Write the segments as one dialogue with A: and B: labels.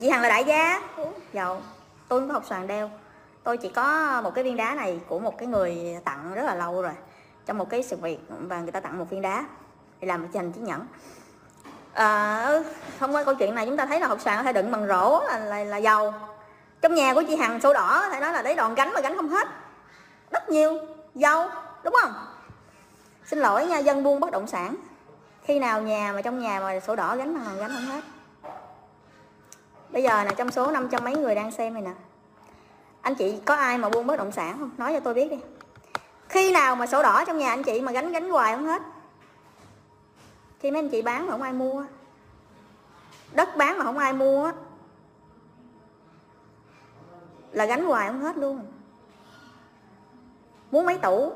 A: Chị Hằng là đại gia giàu. Tôi không có hột xoàn đeo, tôi chỉ có một cái viên đá này của một cái người tặng rất là lâu rồi, trong một cái sự việc, và người ta tặng một viên đá để làm cho hành chiếc nhẫn. Thông qua câu chuyện này chúng ta thấy là hột xoàn có thể đựng bằng rổ là giàu. Trong nhà của chị Hằng sổ đỏ phải nói là đấy đòn gánh mà gánh không hết, rất nhiều giàu, đúng không? Xin lỗi nha dân buôn bất động sản, khi nào nhà mà trong nhà mà sổ đỏ gánh bằng gánh không hết. Bây giờ là trong số 500 mấy người đang xem này nè, anh chị có ai mà buôn bất động sản không? Nói cho tôi biết đi. Khi nào mà sổ đỏ trong nhà anh chị mà gánh hoài không hết? Khi mấy anh chị bán mà không ai mua, đất bán mà không ai mua là gánh hoài không hết luôn. Muốn mấy tủ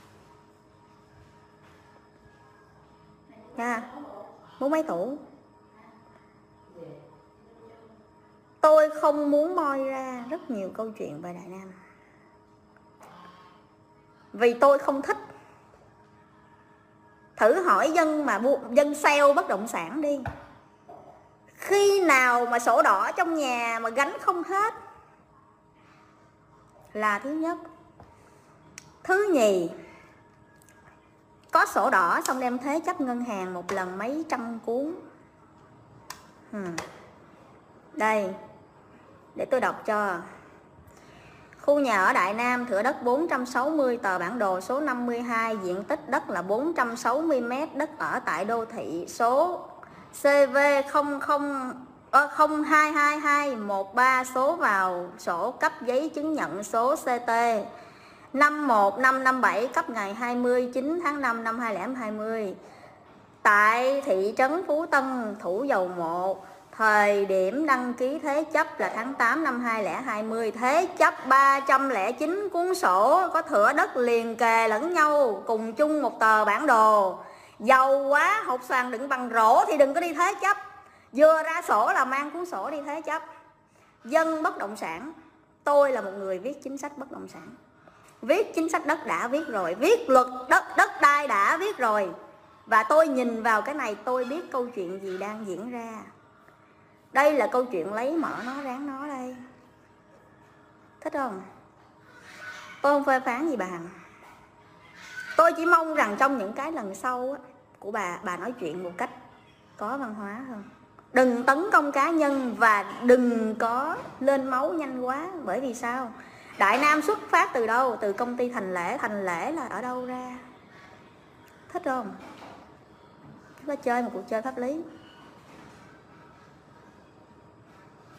A: nha, muốn mấy tủ. Tôi không muốn moi ra rất nhiều câu chuyện về Đại Nam, vì tôi không thích. Thử hỏi dân mà dân sale bất động sản đi, khi nào mà sổ đỏ trong nhà mà gánh không hết là thứ nhất. Thứ nhì, có sổ đỏ xong đem thế chấp ngân hàng một lần mấy trăm cuốn. Đây, để tôi đọc cho. Khu nhà ở Đại Nam, thửa đất 460, tờ bản đồ số 52, diện tích đất là 460 m, đất ở tại đô thị số CV0022213, số vào sổ cấp giấy chứng nhận số CT 51557, cấp ngày 29 tháng 5 năm 2020, tại thị trấn Phú Tân, Thủ Dầu Một. Thời điểm đăng ký thế chấp là tháng 8 năm 2020. Thế chấp 309 cuốn sổ, có thửa đất liền kề lẫn nhau, cùng chung một tờ bản đồ. Giàu quá, hột xoàn đựng bằng rổ thì đừng có đi thế chấp. Vừa ra sổ là mang cuốn sổ đi thế chấp. Dân bất động sản, tôi là một người viết chính sách bất động sản, viết chính sách đất đã viết rồi, viết luật đất đai đã viết rồi. Và tôi nhìn vào cái này tôi biết câu chuyện gì đang diễn ra. Đây là câu chuyện lấy mở nó ráng nó đây. Thích không? Tôi không phê phán gì bà Hằng. Tôi chỉ mong rằng trong những cái lần sau á, của bà nói chuyện một cách có văn hóa hơn. Đừng tấn công cá nhân và đừng có lên máu nhanh quá. Bởi vì sao? Đại Nam xuất phát từ đâu? Từ công ty Thành Lễ. Thành Lễ là ở đâu ra? Thích không? Chúng ta chơi một cuộc chơi pháp lý.